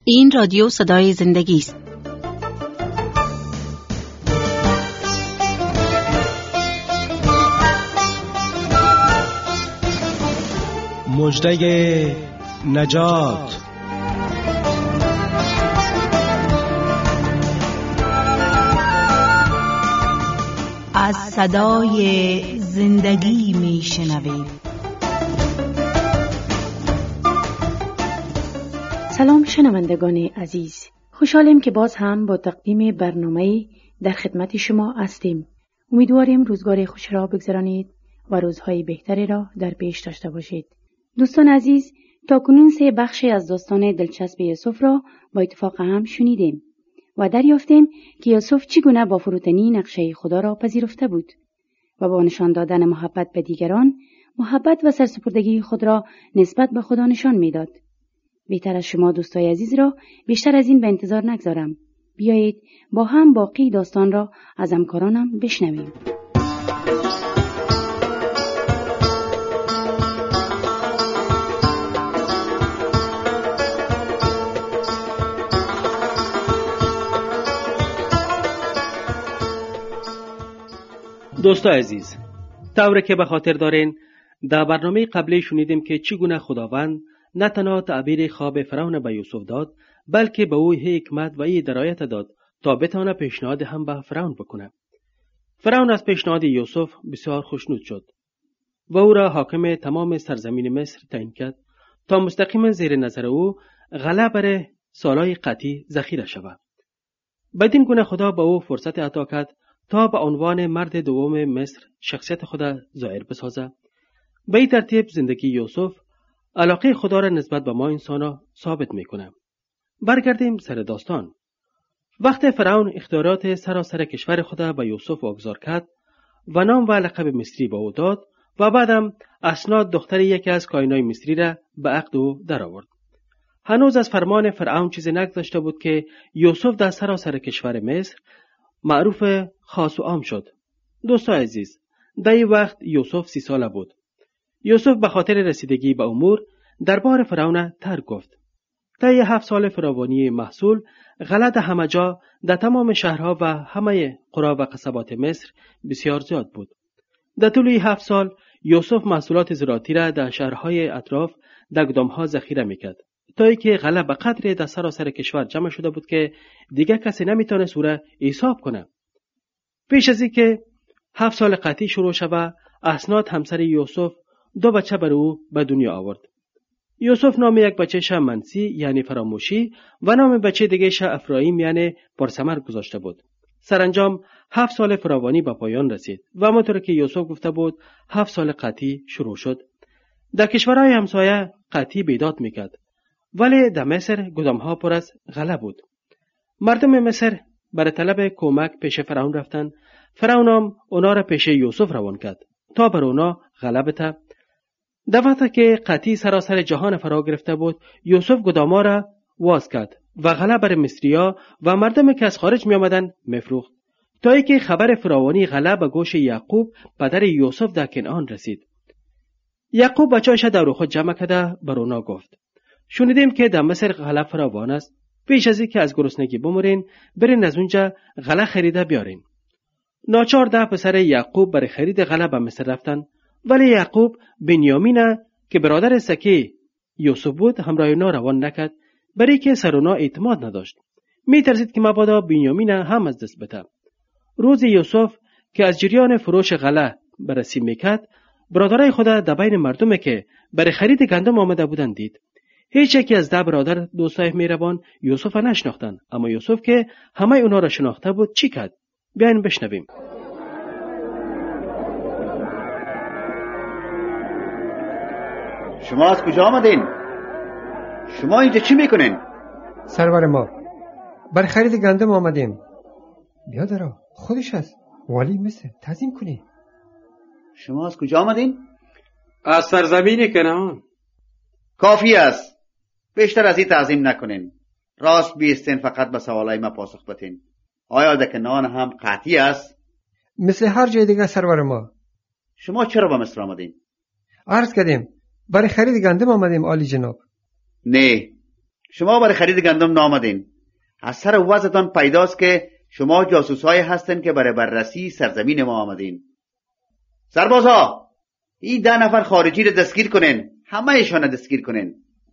این رادیو صدای زندگی است. مژده نجات. از صدای زندگی میشنوید. سلام شنوندگان عزیز، خوشحالیم که باز هم با تقدیم برنامه در خدمت شما هستیم. امیدواریم روزگار خوش را بگذرانید و روزهای بهتری را در پیش داشته باشید. دوستان عزیز، تا کنون 3 بخش از داستان دلچسب یوسف را با اتفاق هم شنیدیم و دریافتیم که یوسف چگونه با فروتنی نقشه خدا را پذیرفته بود و با نشان دادن محبت به دیگران، محبت و سرسپردگی خود را نسبت به خدا نشان میداد. بهتر از شما دوستای عزیز را بیشتر از این به انتظار نگذارم. بیایید با هم باقی داستان را از همکارانم بشنویم. دوستای عزیز، طوری که به خاطر دارین در برنامه قبلی شنیدیم که چگونه خداوند نه تنها تعبیر خواب فرعون به یوسف داد، بلکه به او حکمت و درایت داد تا بتانه پیشنهاد هم به فرعون بکنه. فرعون از پیشنهاد یوسف بسیار خوشنود شد و او را حاکم تمام سرزمین مصر تعیین کرد تا مستقیما زیر نظر او غله بر سالهای قحطی ذخیره شود. بدین گونه خدا به او فرصت عطا کرد تا به عنوان مرد دوم مصر شخصیت خود ظاهر بسازد. به این ترتیب زندگی یوسف علاقه خدا را نسبت به ما انسانا ثابت میکنه. برگردیم سر داستان. وقت فرعون اختیارات سراسر کشور خود به یوسف واگذار کرد و نام و لقب مصری به او داد و بعدم اسناد دختر یکی از کاهنای مصری را به عقد او درآورد. هنوز از فرمان فرعون چیزی نگذشته بود که یوسف در سراسر کشور مصر معروف خاص و عام شد. دوستان عزیز، در این وقت یوسف 30 ساله بود. یوسف به خاطر رسیدگی به امور دربار فرعون ترک گفت. طی 7 سال فراوانی محصول، غله در همه جا در تمام شهرها و همه قری و قصبات مصر بسیار زیاد بود. در طول 7 سال یوسف محصولات زراعتی را در شهرهای اطراف در گدامها ذخیره میکرد، تا اینکه غله به قدری در سراسر کشور جمع شده بود که دیگر کسی نمیتونست او را حساب کنه. پیش از اینکه 7 سال قحطی شروع شود، اسناد همسر یوسف 2 بچه بر او به دنیا آورد. یوسف نام یک بچه شه منسی یعنی فراموشی و نام بچه دیگه شه افرایم یعنی پرثمر گذاشته بود. سرانجام 7 سال فراوانی به پایان رسید و همانطور که یوسف گفته بود 7 سال قحطی شروع شد. در کشورهای همسایه قحطی بیداد میکرد، ولی در مصر گدامها پر از غله بود. مردم مصر برای طلب کمک پیش فرعون رفتن. فرعون هم اونا را پیش یوسف روان کرد تا بر اونا غله بده. در وقتی که قحطی سراسر جهان فرا گرفته بود، یوسف گداما را واز کرد و غله بر مصریا و مردم که از خارج می آمدن میفروخت، تا اینکه خبر فراوانی غله به گوش یعقوب پدر یوسف در کنعان رسید. یعقوب بچه‌اش در خود جمع کرده بر اونا گفت: شنیدیم که در مصر غله فراوان است. پیش از اینکه از گرسنگی بمرین، برین از اونجا غله خریده بیارین. ناچار 10 پسر یعقوب برای خرید غله به مصر رفتن، ولی یعقوب بنیامین که برادر سکی یوسف بود همراه اونا روان نکرد، برای که سر اونا اعتماد نداشت. میترسید که مبادا بنیامین هم از دست بده. روز یوسف که از جریان فروش غله بررسی میکرد، برادرای خود در بین مردمی که برای خرید گندم آمده بودند دید. هیچ یکی از 10 برادر دوستای مهربان یوسف را نشناختند، اما یوسف که همه اونا را شناخته بود چی کرد؟ بیاین بشنویم. شما از کجا آمدین؟ شما اینجا چی میکنین؟ سرور ما برای خرید گندم آمدیم. بیا درا، خودش هست، والی مصر، تعظیم کنی. شما از کجا آمدین؟ از سرزمین کنعان. کافی است، بیشتر از این تعظیم نکنین. راست بیستین فقط به سوالای ما پاسخ بدین. آیا در کنعان هم قحطی است؟ مثل هر جای دیگه سرور ما. شما چرا به مصر آمدین؟ عرض کردیم برای خرید گندم آمدیم عالی جناب. نه، شما برای خرید گندم نامدین. از سر وضعتان پیداست که شما جاسوسای هستین که برای بررسی سرزمین ما آمدین. سربازها، این 10 نفر خارجی رو دستگیر کنین. همه ایشان دستگیر کنین.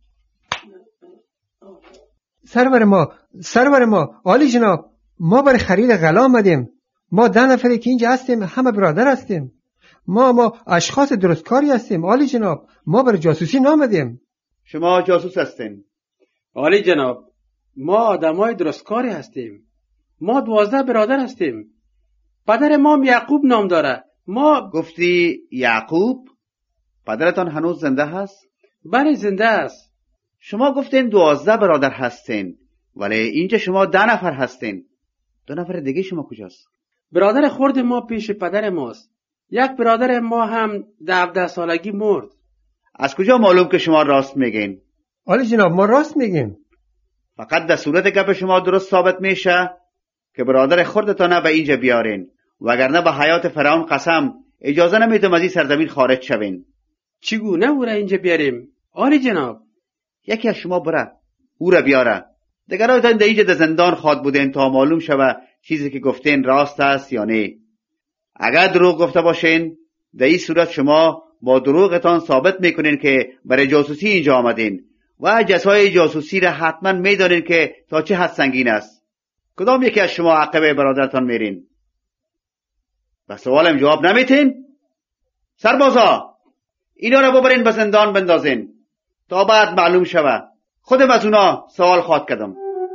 سرور ما، عالی جناب، ما برای خرید غله آمدیم. ما 10 نفری که اینجا هستیم همه برادر هستیم. ما اشخاص درستکاری هستیم. عالی جناب، ما برای جاسوسی نامدیم. شما جاسوس هستین؟ عالی جناب، ما آدمای درستکاری هستیم. ما 12 برادر هستیم. پدر ما یعقوب نام داره. ما گفتی یعقوب؟ پدرتان هنوز زنده هست؟ بله زنده است. شما گفتین 12 برادر هستین، ولی اینجا شما 10 نفر هستین. 2 نفر دیگه شما کجاست؟ برادر خرد ما پیش پدر ماست. یک برادر ما هم 17 سالگی مرد. از کجا معلوم که شما راست میگین؟ عالی جناب، ما راست میگیم. فقط در صورت گپ شما درست ثابت میشه که برادر خردتان به اینجا بیارین، وگرنه به حیات فرعون قسم اجازه نمیدم از این سرزمین خارج شوین. چگونه او را اینجا بیاریم؟ عالی جناب، یکی از شما بره او را بیاره. دیگرایتان در اینجا در زندان خواد بودین تا معلوم شوه چیزی که گفتین راست است یا نه. اگر دروغ گفته باشین، در این صورت شما با دروغتان ثابت میکنین که برای جاسوسی اینجا آمدین و جزای جاسوسی را حتما میدانین که تا چه حد سنگین است. کدام یکی از شما عقب برادرتان میرین؟ به سوالم جواب نمیتین؟ سربازا، اینا را ببرین به زندان بندازین تا بعد معلوم شوه. خودم از اونا سوال خواد کردم.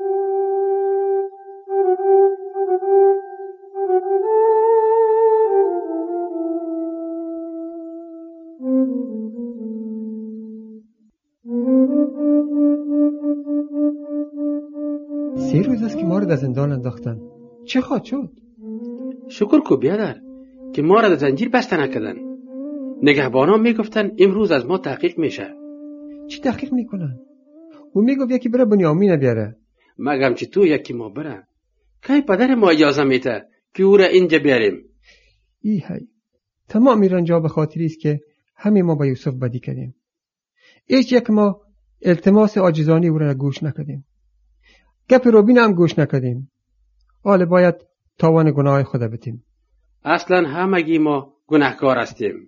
سه روز است که ما را در زندان انداختن. چه خواهد شد؟ شکر کو بیادر که ما را در زنجیر بسته نکردن. نگهبانا میگفتن امروز از ما تحقیق میشه. چی تحقیق میکنن؟ او میگفت یکی بره بنیامین بیاره. مگم چی تو یکی ما بره؟ کی پدر ما اجازه میده که او را اینجا بیاریم؟ ای هی، تمام ایران جا به خاطری است که همه ما با یوسف بدی کردیم. هیچ یک ما التماس عاجزانه او را گوش نکردیم. گپ روبین هم گوش نکردیم. حالا باید تاوان گناه خود بتیم. اصلا همگی ما گناهکار هستیم.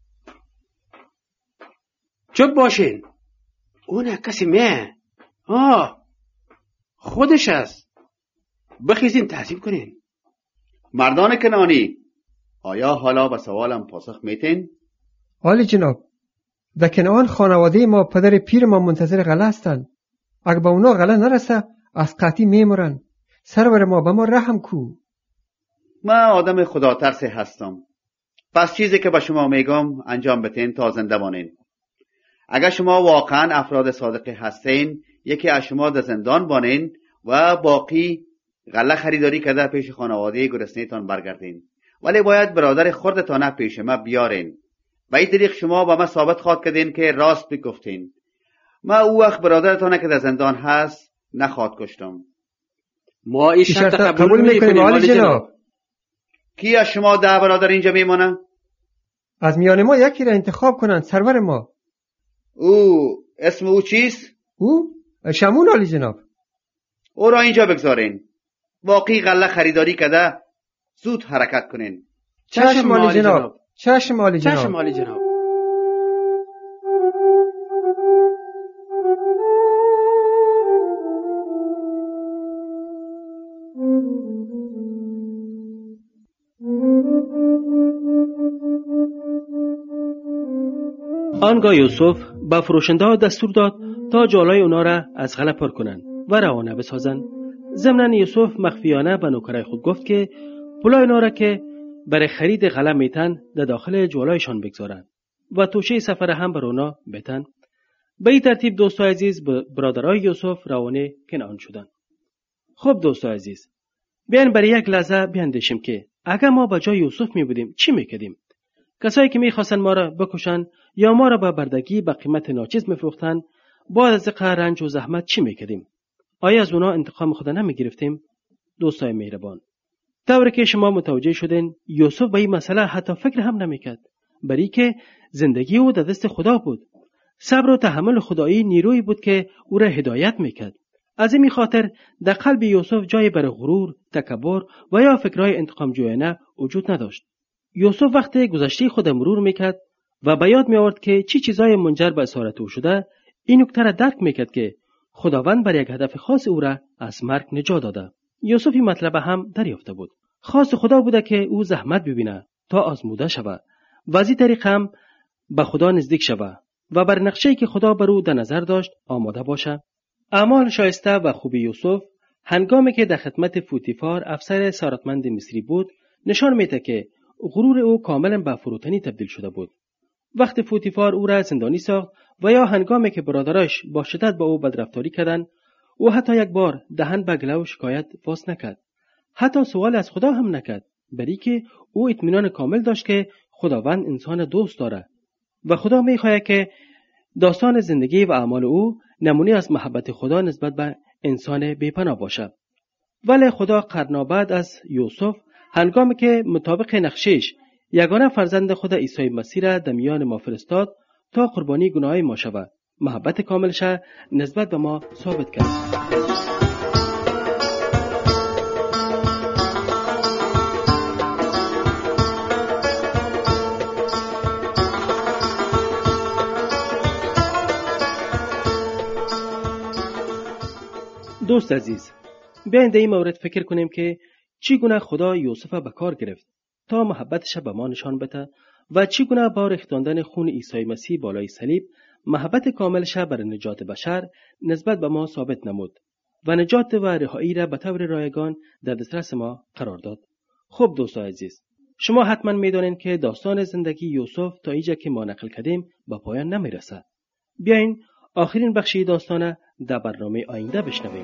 چوب باشین. اون کسی میه. خودش است. بخیزین تعظیم کنین. مردان کنانی، آیا حالا به سوالم پاسخ میتین؟ عالی جناب، در کنعان خانواده ما پدر پیر ما منتظر غله هستند. اگه با اونا غله نرسه از قحطی میمرن. سرور ما به ما رحم کو. من آدم خدا ترسی هستم. پس چیزی که به شما میگم انجام بتین تا زنده مانین. اگر شما واقعا افراد صادقی هستین، یکی از شما در زندان بانین و باقی غله خریداری کرده پیش خانواده گرسنه‌تان برگردین. ولی باید برادر خردتان پیش ما بیارین. به این طریق شما با ما ثابت خواهد کردین که راست بگفتین. ما او وقت برادرتان که در زندان هست نخواهد کشتم. ما این شرط قبول میکنیم عالی جناب. کی از شما 10 برادر اینجا میمانه؟ از میان ما یکی را انتخاب کنند سرور ما. اسم او چیست؟ او شمون عالی جناب. او را اینجا بگذارین. باقی غله خریداری کرده زود حرکت کنین. چشم عالی جناب. چشم عالی جناب. چشم عالی جناب. آنگاه یوسف به فروشنده ها دستور داد تا جالای اونا را از غله پر کنند و روانه بسازند. ضمناً یوسف مخفیانه به نوکرای خود گفت که پولای اونا را که برای خرید غله میتن در داخل جوالایشان بگذارند و توشه سفر هم بر اونا بتن. به این ترتیب دوستای عزیز برادرای یوسف روانه کنعان شدند. خب دوستای عزیز، بیاین برای یک لحظه بیاندیشیم که اگر ما به جای یوسف می بودیم چی میکردیم؟ کسایی که میخواستن ما را بکشن یا ما را به بردگی به قیمت ناچیز میفروختن، بعد از قهر رنج و زحمت چی میکردیم؟ آیا از اونا انتقام خود نمیگرفتیم؟ دوستای مهربان، طوری که شما متوجه شدین یوسف به این مسئله حتی فکر هم نمیکرد، برای که زندگی او در دست خدا بود. صبر و تحمل خدایی نیرویی بود که او را هدایت میکرد. از این خاطر در قلب یوسف جای برای غرور، تکبر و یا فکرهای انتقام جویانه وجود نداشت. یوسف وقتی گذشته خود مرور میکرد و به یاد میآورد که چی چیزای منجر به اسارت او شده، این نکته را درک میکرد که خداوند بر یک هدف خاص او را از مرگ نجات داده. یوسف این مطلب هم دریافته بود. خواست خدا بوده که او زحمت ببینه تا آزموده شود و از این طریق هم به خدا نزدیک شود و بر نقشه‌ای که خدا بر او در نظر داشت آماده باشه. اعمال شایسته و خوبی یوسف هنگامی که در خدمت پوتیفار افسر ثروتمند مصری بود نشان میده که غرور او کاملا به فروتنی تبدیل شده بود. وقتی پوتیفار او را زندانی ساخت و یا هنگامی که برادرش با شدت با او بدرفتاری کردند، او حتی یک بار دهن به گله و شکایت باز نکرد. حتی سوال از خدا هم نکرد، بلکه که او اطمینان کامل داشت که خداوند انسان دوست دارد و خدا می‌خواهد که داستان زندگی و اعمال او نمونه از محبت خدا نسبت به انسان بی‌پناه باشد. ولی خدا قرن‌ها بعد از یوسف هنگامی که مطابق نقشه‌اش یگانه فرزند خود عیسی مسیح را در میان ما فرستاد تا قربانی گناههای ما شود، محبت کاملش نسبت به ما ثابت کرد. دوست عزیز، بیاین در این مورد فکر کنیم که چگونه خدا یوسف به کار گرفت تا محبتش به ما نشان بده و چگونه با ریختاندن خون عیسی مسیح بالای صلیب محبت کاملش برای نجات بشر نسبت به ما ثابت نمود و نجات و رهایی را به طور رایگان در دسترس ما قرار داد. خب دوستان عزیز، شما حتما میدانید که داستان زندگی یوسف تا اینجا که ما نقل کردیم به پایان نمیرسد. بیاین آخرین بخشی داستان در برنامه آینده بشنویم.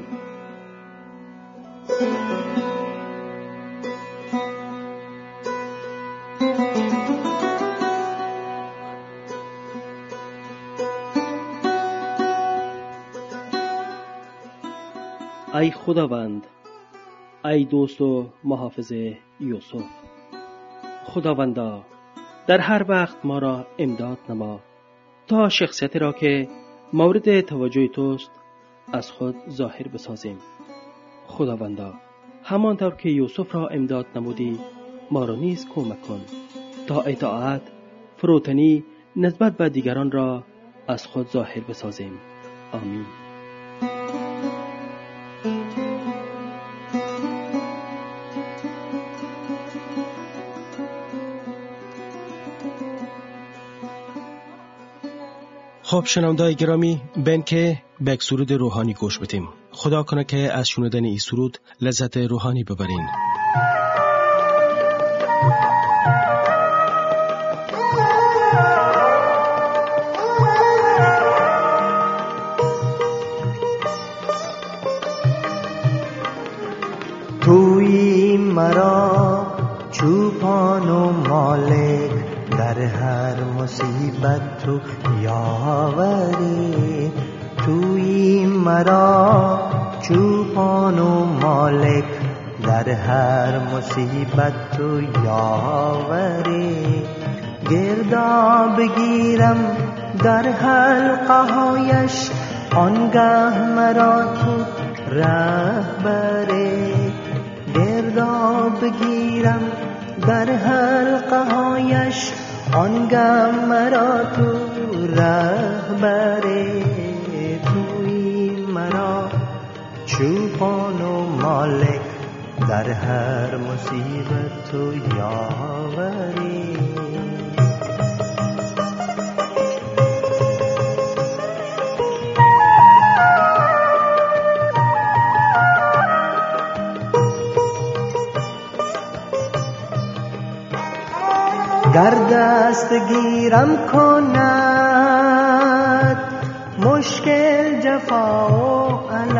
ای خداوند، ای دوست و محافظ یوسف، خداوندا در هر وقت ما را امداد نما تا شخصیتی را که مورد توجه توست از خود ظاهر بسازیم. خداوندا همانطور که یوسف را امداد نمودی ما را نیز کمک کن تا اطاعت، فروتنی نسبت به دیگران را از خود ظاهر بسازیم. آمین. خب شنونده‌های گرامی، بین که به یک سرود روحانی گوش بدیم. خدا کنه که از شنیدن این سرود لذت روحانی ببرین. توی مرا چوپان و مالک، در هر مصیبت تو یاوری. توی مرا چوپان و مالک، در هر مصیبت تو یاوری. گردا بگیرم در حلقه هایش، آنگاه مرا تو رهبری. گردا بگیرم در حلقه هایش، آنگاه مرا تو رهبری. توی مرا چوپان و مالک، در هر مصیبت تو یاوری. گر دست گیرم کند مشکل، جفا و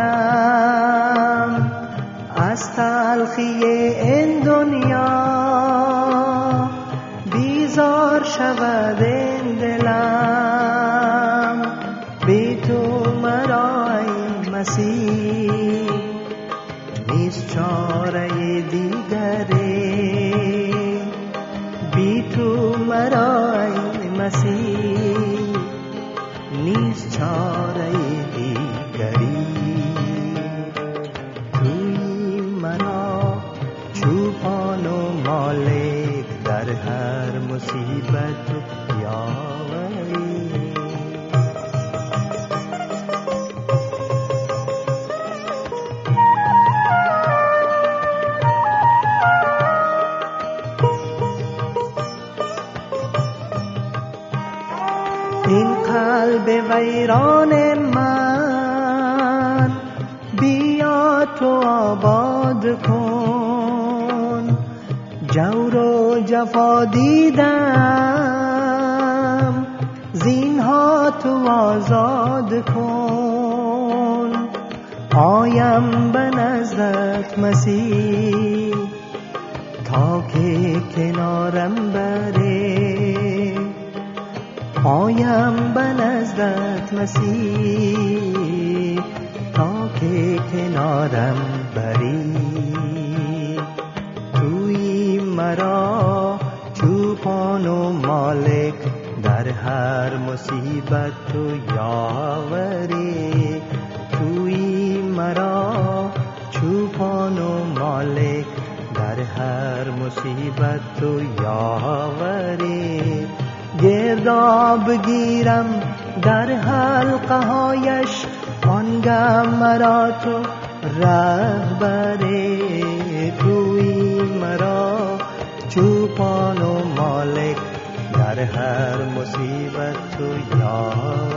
الم، از تلخی این دنیا بیزار شود این دلم. بی تو مرا ای مسیح نیست چاره دیگری. بی تو مرا ای مسیح مصیبت و یاوری. این قلب ویران من بیا تو آباد کن، جور و جفا دیدم زینها تو آزاد کن. آیم به نزدت مسیح تا که کنارم بره، آیم به نزدت مسیح تا که کنارم بری. توی مرا چوپان و مالک در هر مصیبت و یاوری. توی مرا چوپان و مالک در هر مصیبت و یاوری. گرداب گیرم در حلقه هایش، آنگه مرا تو رهبری. توی مرا چوپان و مالک در هر مصیبت و یاوری.